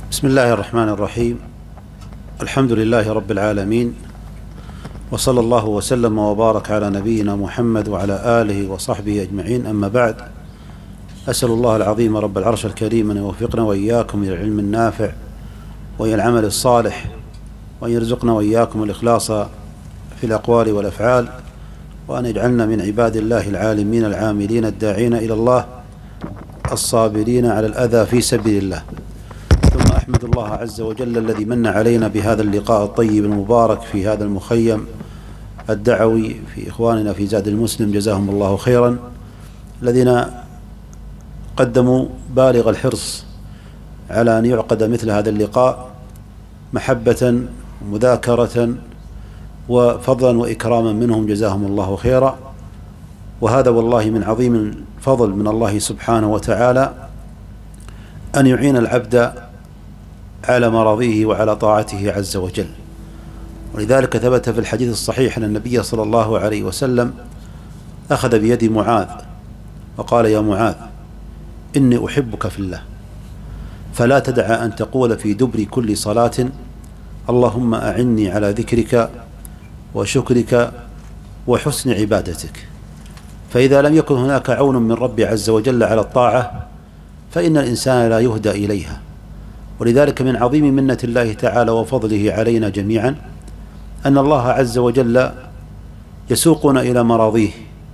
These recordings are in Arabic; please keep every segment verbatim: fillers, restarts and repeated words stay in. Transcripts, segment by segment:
بسم الله الرحمن الرحيم. الحمد لله رب العالمين، وصلى الله وسلم وبارك على نبينا محمد وعلى آله وصحبه أجمعين. أما بعد، أسأل الله العظيم رب العرش الكريم أن يوفقنا وإياكم إلى العلم النافع وإلى العمل الصالح، وأن يرزقنا وإياكم الإخلاص في الأقوال والأفعال، وأن يجعلنا من عباد الله العالمين العاملين الداعين إلى الله الصابرين على الأذى في سبيل الله. ثم أحمد الله عز وجل الذي من علينا بهذا اللقاء الطيب المبارك في هذا المخيم الدعوي في إخواننا في زاد المسلم، جزاهم الله خيرا، الذين قدموا بالغ الحرص على أن يعقد مثل هذا اللقاء محبة ومذاكرة وفضلا وإكراما منهم، جزاهم الله خيرا. وهذا والله من عظيم الفضل من الله سبحانه وتعالى أن يعين العبد على مراضيه وعلى طاعته عز وجل. ولذلك ثبت في الحديث الصحيح أن النبي صلى الله عليه وسلم أخذ بيد معاذ وقال: يا معاذ، إني أحبك في الله، فلا تدع أن تقول في دبر كل صلاة: اللهم أعني على ذكرك وشكرك وحسن عبادتك. فإذا لم يكن هناك عون من رب عز وجل على الطاعة فإن الإنسان لا يهدى إليها. ولذلك من عظيم منة الله تعالى وفضله علينا جميعا أن الله عز وجل يسوقنا إلى مراضيه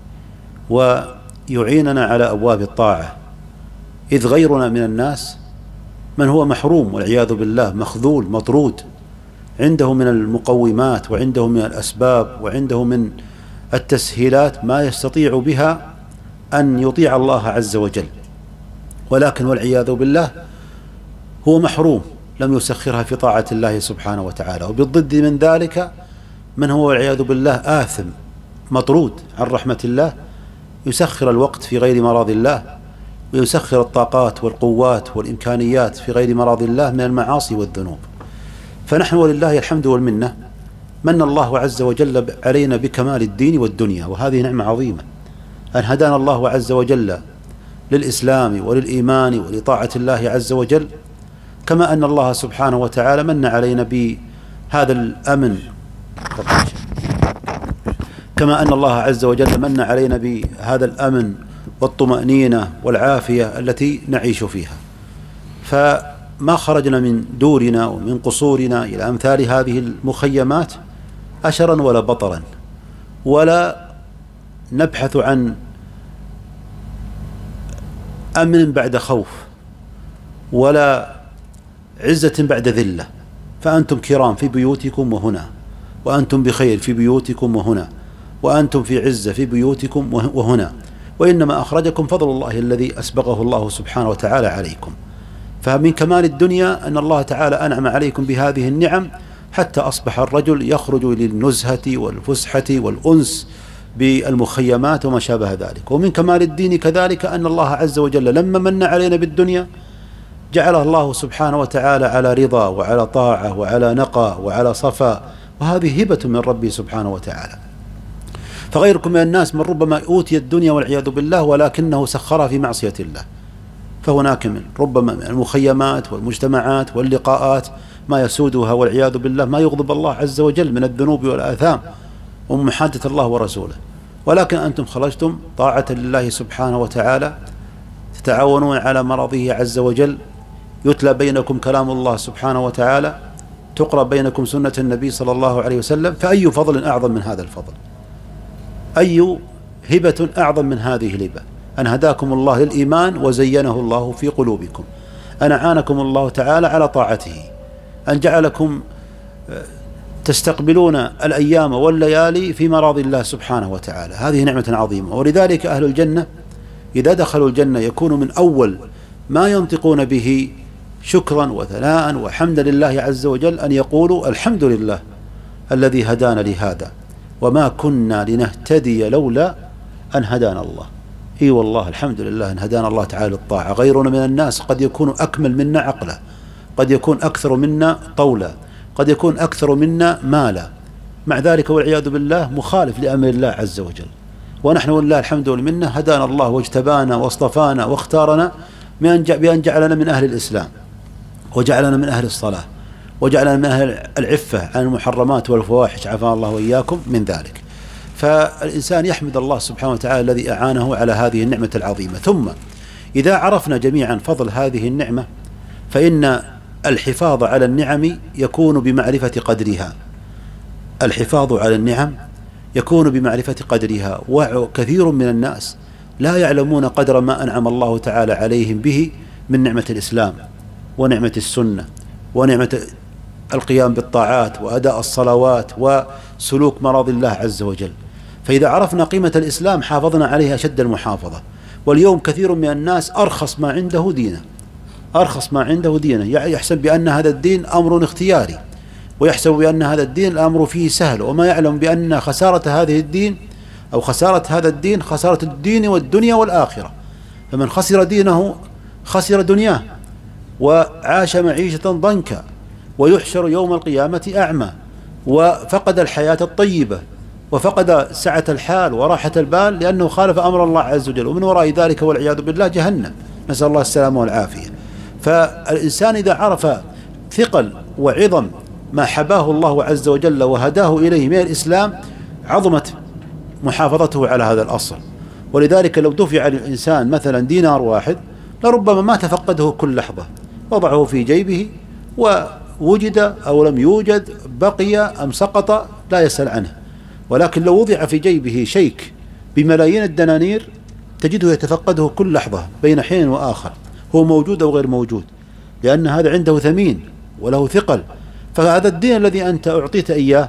ويعيننا على أبواب الطاعة، إذ غيرنا من الناس من هو محروم والعياذ بالله، مخذول مطرود، عنده من المقومات وعنده من الأسباب وعنده من التسهيلات ما يستطيع بها أن يطيع الله عز وجل، ولكن والعياذ بالله هو محروم، لم يسخرها في طاعة الله سبحانه وتعالى. وبالضد من ذلك من هو والعياذ بالله آثم مطرود عن رحمة الله، يسخر الوقت في غير مراض الله، ويسخر الطاقات والقوات والإمكانيات في غير مراض الله من المعاصي والذنوب. فنحن ولله الحمد والمنة من الله عز وجل علينا بكمال الدين والدنيا، وهذه نعمة عظيمة أن هدانا الله عز وجل للإسلام وللإيمان ولطاعة الله عز وجل، كما أن الله سبحانه وتعالى من علينا بهذا الأمن، كما أن الله عز وجل من علينا بهذا الأمن والطمأنينة والعافية التي نعيش فيها. فما خرجنا من دورنا ومن قصورنا إلى أمثال هذه المخيمات أشرا ولا بطرا، ولا نبحث عن أمن بعد خوف ولا عزة بعد ذلة. فأنتم كرام في بيوتكم وهنا، وأنتم بخير في بيوتكم وهنا، وأنتم في عزة في بيوتكم وهنا، وإنما أخرجكم فضل الله الذي أسبغه الله سبحانه وتعالى عليكم. فمن كمال الدنيا أن الله تعالى أنعم عليكم بهذه النعم حتى أصبح الرجل يخرج للنزهة والفسحة والأنس بالمخيمات وما شابه ذلك. ومن كمال الدين كذلك أن الله عز وجل لما من علينا بالدنيا جعله الله سبحانه وتعالى على رضا وعلى طاعة وعلى نقى وعلى صفاء، وهذه هبة من ربي سبحانه وتعالى. فغيركم من الناس من ربما أوتي الدنيا والعياذ بالله ولكنه سخرها في معصية الله. فهناك من ربما من المخيمات والمجتمعات واللقاءات ما يسودها والعياذ بالله ما يغضب الله عز وجل من الذنوب والآثام ومحادة الله ورسوله، ولكن أنتم خرجتم طاعة لله سبحانه وتعالى، تتعاونون على مرضه عز وجل، يتلى بينكم كلام الله سبحانه وتعالى، تقرأ بينكم سنة النبي صلى الله عليه وسلم. فأي فضل أعظم من هذا الفضل؟ أي هبة أعظم من هذه الهبة؟ أن هداكم الله للإيمان وزينه الله في قلوبكم، أن أعانكم الله تعالى على طاعته، أن جعلكم تستقبلون الأيام والليالي في مراضي الله سبحانه وتعالى. هذه نعمة عظيمة. ولذلك أهل الجنة إذا دخلوا الجنة يكون من أول ما ينطقون به شكرا وثناء وحمدا لله عز وجل أن يقولوا: الحمد لله الذي هدانا لهذا وما كنا لنهتدي لولا أن هدانا الله. إي والله الحمد لله أن هدانا الله تعالى للطاعة. غيرنا من الناس قد يكون أكمل منا عقلا، قد يكون أكثر منا طولا، قد يكون أكثر منا مالا، مع ذلك والعياذ بالله مخالف لأمر الله عز وجل. ونحن ولله الحمد والمنة هدانا الله واجتبانا واصطفانا واختارنا بأن جعلنا من أهل الإسلام، وجعلنا من أهل الصلاة، وجعلنا من أهل العفة عن المحرمات والفواحش، عافانا الله وإياكم من ذلك. فالإنسان يحمد الله سبحانه وتعالى الذي أعانه على هذه النعمة العظيمة. ثم إذا عرفنا جميعا فضل هذه النعمة فإن الحفاظ على النعم يكون بمعرفة قدرها. الحفاظ على النعم يكون بمعرفة قدرها، وكثير من الناس لا يعلمون قدر ما أنعم الله تعالى عليهم به من نعمة الإسلام ونعمة السنة ونعمة القيام بالطاعات وأداء الصلوات وسلوك مراضي الله عز وجل. فإذا عرفنا قيمة الإسلام حافظنا عليه أشد المحافظة. واليوم كثير من الناس أرخص ما عنده دينه، أرخص ما عنده دينه، يحسب بأن هذا الدين أمر اختياري، ويحسب بأن هذا الدين الأمر فيه سهل، وما يعلم بأن خسارة هذه الدين أو خسارة هذا الدين خسارة الدين والدنيا والآخرة. فمن خسر دينه خسر دنياه وعاش معيشة ضنكا، ويحشر يوم القيامة أعمى، وفقد الحياة الطيبة، وفقد سعة الحال وراحة البال لأنه خالف أمر الله عز وجل، ومن وراء ذلك والعياذ بالله جهنم، نسأل الله السلامة والعافية. فالإنسان إذا عرف ثقل وعظم ما حباه الله عز وجل وهداه إليه من الإسلام عظمت محافظته على هذا الأصل. ولذلك لو دفع للإنسان مثلا دينار واحد لربما ما تفقده كل لحظة، وضعه في جيبه ووجد أو لم يوجد، بقي أم سقط، لا يسأل عنه. ولكن لو وضع في جيبه شيك بملايين الدنانير تجده يتفقده كل لحظة بين حين وآخر، هو موجود أو غير موجود، لأن هذا عنده ثمين وله ثقل. فهذا الدين الذي أنت أعطيت إياه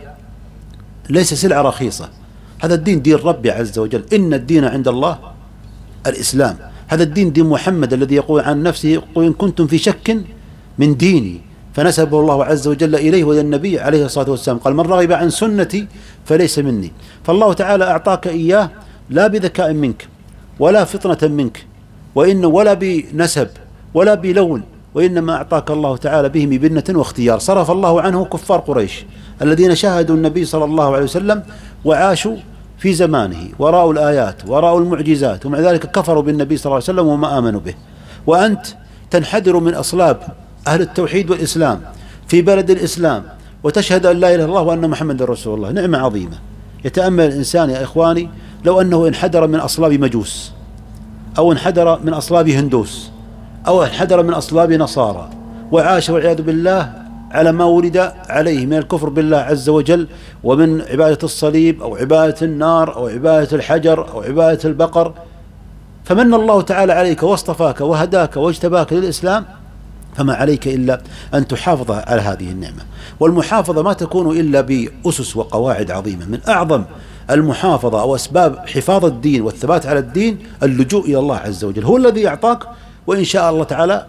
ليس سلعة رخيصة، هذا الدين دين ربي عز وجل، إن الدين عند الله الإسلام. هذا الدين دين محمد الذي يقول عن نفسه يقول إن كنتم في شك من ديني، فنسبه الله عز وجل إليه وإلى النبي عليه الصلاة والسلام، قال من رغب عن سنتي فليس مني. فالله تعالى أعطاك إياه لا بذكاء منك ولا فطنة منك، وإن ولا بنسب ولا بلون، وإنما أعطاك الله تعالى به ببنة واختيار. صرف الله عنه كفار قريش الذين شاهدوا النبي صلى الله عليه وسلم وعاشوا في زمانه ورأوا الآيات ورأوا المعجزات، ومع ذلك كفروا بالنبي صلى الله عليه وسلم وما آمنوا به. وأنت تنحدر من أصلاب أهل التوحيد والإسلام في بلد الإسلام وتشهد أن لا إله إلا الله وأن محمد رسول الله، نعمة عظيمة. يتأمل الإنسان يا إخواني لو أنه انحدر من أصلاب مجوس، أو انحدر من أصلاب هندوس، أو انحدر من أصلاب نصارى، وعاش والعياذ بالله على ما ولد عليه من الكفر بالله عز وجل، ومن عبادة الصليب أو عبادة النار أو عبادة الحجر أو عبادة البقر، فمن الله تعالى عليك واصطفاك وهداك واجتباك للإسلام، فما عليك إلا أن تحافظ على هذه النعمة. والمحافظة ما تكون إلا بأسس وقواعد عظيمة. من أعظم المحافظة أو أسباب حفاظ الدين والثبات على الدين اللجوء إلى الله عز وجل، هو الذي أعطاك، وإن شاء الله تعالى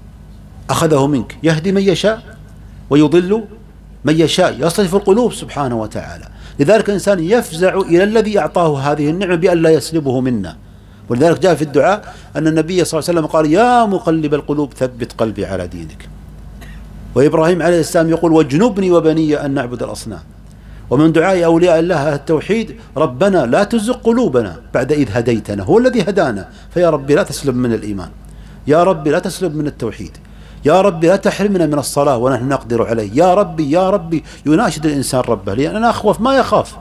أخذه منك، يهدي من يشاء ويضل من يشاء، يصرف القلوب سبحانه وتعالى. لذلك الإنسان يفزع إلى الذي أعطاه هذه النعمة بأن لا يسلبه منا. ولذلك جاء في الدعاء أن النبي صلى الله عليه وسلم قال يا مقلب القلوب ثبت قلبي على دينك. وإبراهيم عليه السلام يقول واجنبني وبني أن نعبد الأصنام. ومن دعاء أولياء الله التوحيد ربنا لا تزغ قلوبنا بعد إذ هديتنا، هو الذي هدانا، فيا ربي لا تسلب من الإيمان، يا ربي لا تسلب من التوحيد، يا ربي لا تحرمنا من الصلاة ونحن نقدر عليه، يا ربي يا ربي. يناشد الإنسان ربه، لأن أنا أخوف ما يخاف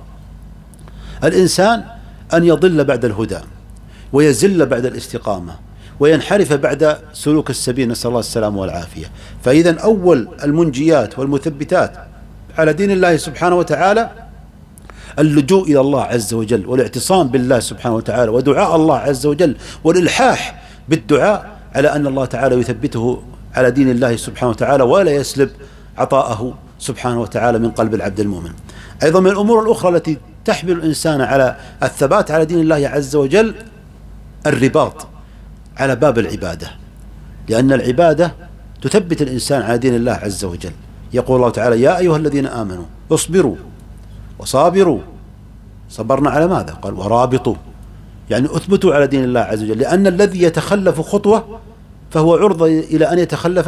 الإنسان أن يضل بعد الهدى ويزل بعد الاستقامة وينحرف بعد سلوك السبيل، نسأل الله السلامة والعافية. فإذا أول المنجيات والمثبتات على دين الله سبحانه وتعالى اللجوء إلى الله عز وجل والاعتصام بالله سبحانه وتعالى ودعاء الله عز وجل والإلحاح بالدعاء على أن الله تعالى يثبته على دين الله سبحانه وتعالى ولا يسلب عطاءه سبحانه وتعالى من قلب العبد المؤمن. أيضا من الأمور الأخرى التي تحمل الإنسان على الثبات على دين الله عز وجل الرباط على باب العبادة، لأن العبادة تثبت الإنسان على دين الله عز وجل. يقول الله تعالى يا أيها الذين آمنوا اصبروا وصابروا. صبرنا على ماذا؟ قال ورابطوا، يعني أثبتوا على دين الله عز وجل، لأن الذي يتخلف خطوة فهو عرضة إلى أن يتخلف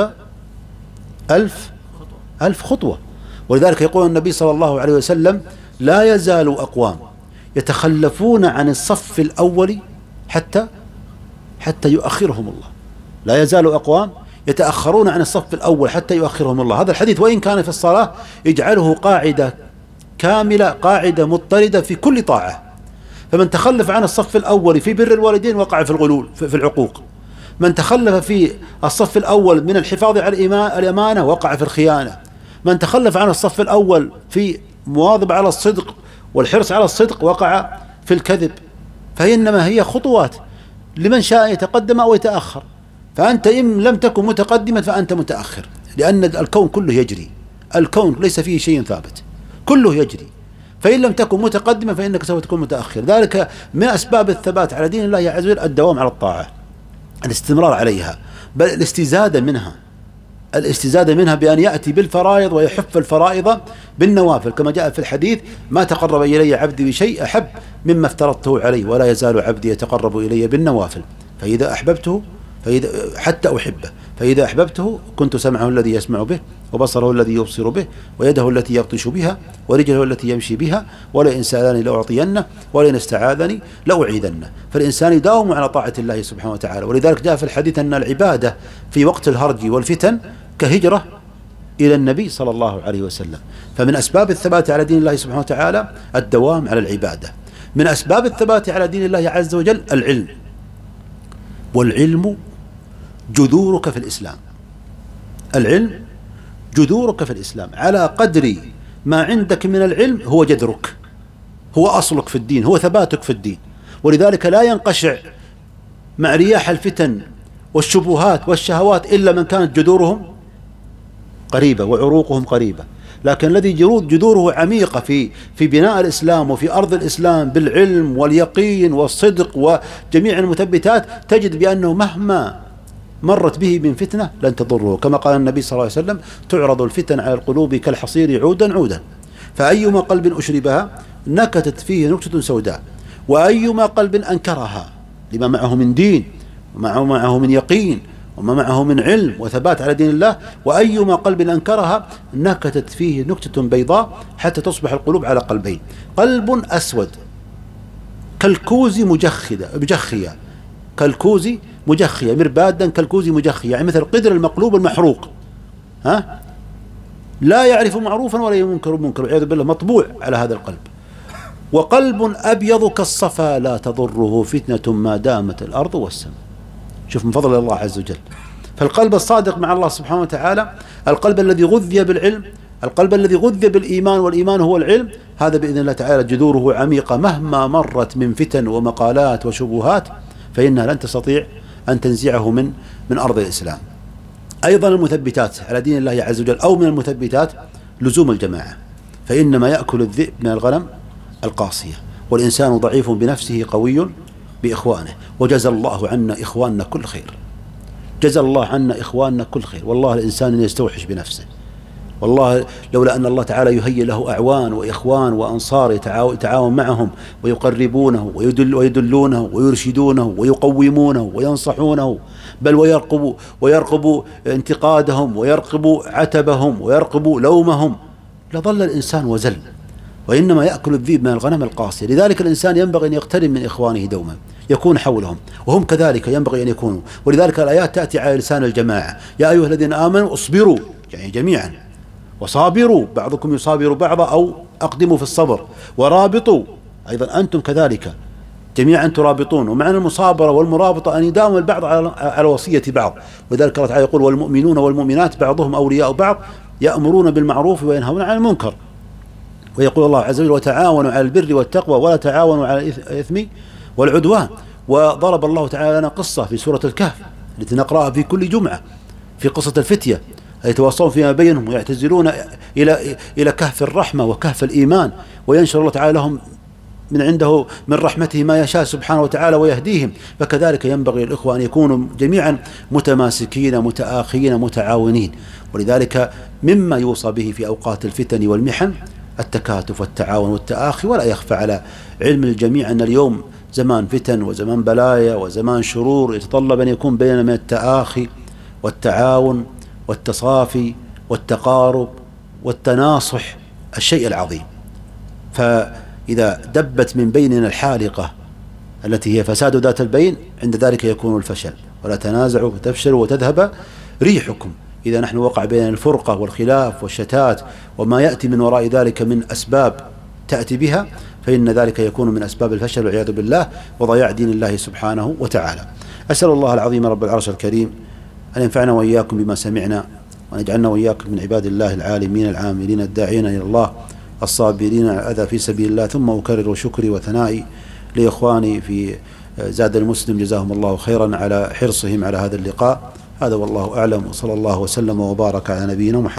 ألف ألف خطوة. ولذلك يقول النبي صلى الله عليه وسلم لا يزال أقوام يتخلفون عن الصف الأول حتى حتى يؤخرهم الله. لا يزال أقوام يتأخرون عن الصف الأول حتى يؤخرهم الله. هذا الحديث وإن كان في الصلاة يجعله قاعدة كاملة، قاعدة مضطردة في كل طاعة. فمن تخلف عن الصف الأول في بر الوالدين وقع في الغلول في العقوق، من تخلف في الصف الأول من الحفاظ على الأمانة وقع في الخيانة، من تخلف عن الصف الأول في مواظب على الصدق والحرص على الصدق وقع في الكذب. فإنما هي خطوات لمن شاء يتقدم أو يتأخر. فأنت إن لم تكن متقدما فأنت متأخر، لأن الكون كله يجري، الكون ليس فيه شيء ثابت، كله يجري. فإن لم تكن متقدما فإنك سوف تكون متأخر. ذلك من أسباب الثبات على دين الله عز وجل الدوام على الطاعة، الاستمرار عليها، بل الاستزادة منها، الاستزادة منها بأن يأتي بالفرائض ويحف الفرائض بالنوافل، كما جاء في الحديث: ما تقرب إلي عبدي بشيء أحب مما افترضته عليه، ولا يزال عبدي يتقرب إلي بالنوافل، فإذا أحببته فإذا حتى أحبه، فإذا أحببته كنت سمعه الذي يسمع به، وبصره الذي يبصر به، ويده التي يبطش بها، ورجله التي يمشي بها، ولئن سألني لأعطينه، ولئن استعاذني لأعيذنه. فالإنسان يداوم على طاعة الله سبحانه وتعالى. ولذلك جاء في الحديث أن العبادة في وقت الهرج والفتن كهجرة إلى النبي صلى الله عليه وسلم. فمن أسباب الثبات على دين الله سبحانه وتعالى الدوام على العبادة. من أسباب الثبات على دين الله عز وجل العلم، والعلم جذورك في الإسلام. العلم جذورك في الإسلام، على قدر ما عندك من العلم هو جذرك، هو أصلك في الدين، هو ثباتك في الدين. ولذلك لا ينقشع مع رياح الفتن والشبهات والشهوات إلا من كانت جذورهم قريبة وعروقهم قريبة. لكن الذي جذوره عميقة في في بناء الإسلام وفي أرض الإسلام بالعلم واليقين والصدق وجميع المثبتات، تجد بأنه مهما مرت به من فتنة لن تضره، كما قال النبي صلى الله عليه وسلم: تعرض الفتن على القلوب كالحصير عودا عودا، فأيما قلب أشربها نكتت فيه نكتة سوداء، وأيما قلب أنكرها لما معه من دين وما معه من يقين وما معه من علم وثبات على دين الله، وأيما قلب أنكرها نكتت فيه نكتة بيضاء حتى تصبح القلوب على قلبين: قلب أسود كالكوز مجخدة مجخية، كالكوز مجخية، مربادا كالكوز مجخية، يعني مثل القدر المقلوب المحروق، ها لا يعرف معروفا ولا ينكر منكر، والعياذ بالله، مطبوع على هذا القلب. وقلب أبيض كالصفا لا تضره فتنة ما دامت الأرض والسماء. شوف من فضل الله عز وجل. فالقلب الصادق مع الله سبحانه وتعالى، القلب الذي غذي بالعلم، القلب الذي غذي بالإيمان، والإيمان هو العلم، هذا بإذن الله تعالى جذوره عميقة، مهما مرت من فتن ومقالات وشبهات فإنها لن تستطيع أن تنزعه من من أرض الإسلام. أيضا المثبتات على دين الله عز وجل، أو من المثبتات لزوم الجماعة، فإنما يأكل الذئب من الغنم القاصية، والإنسان ضعيف بنفسه قوي بإخوانه. وجزى الله عنا إخواننا كل خير، جزى الله عنا إخواننا كل خير. والله الإنسان يستوحش بنفسه، والله لولا أن الله تعالى يهيئ له أعوان وإخوان وأنصار يتعاون معهم ويقربونه ويدل ويدلونه ويرشدونه ويقومونه وينصحونه، بل ويرقبوا ويرقبوا انتقادهم ويرقبوا عتبهم ويرقبوا لومهم، لظل الإنسان وزل. وإنما يأكل الذئب من الغنم القاسية. لذلك الإنسان ينبغي أن يقترب من إخوانه دوما، يكون حولهم، وهم كذلك ينبغي أن يكونوا. ولذلك الآيات تأتي على لسان الجماعة: يا أيها الذين آمنوا اصبروا، يعني جميعا، وصابروا، بعضكم يصابر بعضا أو أقدموا في الصبر، ورابطوا، أيضا أنتم كذلك جميعا ترابطون. ومعنى المصابرة والمرابطة أن يداوم البعض على على وصية بعض. وذلك الله تعالى يقول: والمؤمنون والمؤمنات بعضهم أولياء بعض يأمرون بالمعروف وينهون عن المنكر. ويقول الله عز وجل: وتعاونوا على البر والتقوى ولا تعاونوا على الإثم والعدوان. وضرب الله تعالى لنا قصة في سورة الكهف التي نقرأها في كل جمعة، في قصة الفتية يتواصون فيما بينهم ويعتزلون إلى إلى كهف الرحمة وكهف الإيمان، وينشر الله تعالى لهم من عنده من رحمته ما يشاء سبحانه وتعالى ويهديهم. فكذلك ينبغي الإخوة أن يكونوا جميعا متماسكين متآخين متعاونين. ولذلك مما يوصى به في أوقات الفتن والمحن التكاتف والتعاون والتآخي. ولا يخفى على علم الجميع أن اليوم زمان فتن وزمان بلايا وزمان شرور، يتطلب أن يكون بيننا من التآخي والتعاون والتصافي والتقارب والتناصح الشيء العظيم. فإذا دبت من بيننا الحالقة التي هي فساد ذات البين، عند ذلك يكون الفشل. ولا تنازعوا فتفشلوا وتذهب ريحكم إذا نحن وقع بين الفرقة والخلاف والشتات وما يأتي من وراء ذلك من أسباب تأتي بها، فإن ذلك يكون من أسباب الفشل والعياذ بالله وضياع دين الله سبحانه وتعالى. أسأل الله العظيم رب العرش الكريم أن ينفعنا وإياكم بما سمعنا، وأن يجعلنا وإياكم من عباد الله العالمين العاملين الداعين إلى الله الصابرين على الأذى في سبيل الله. ثم أكرر شكري وثنائي لإخواني في زاد المسلم جزاهم الله خيرا على حرصهم على هذا اللقاء. هذا والله أعلم، وصلى الله وسلم وبارك على نبينا محمد.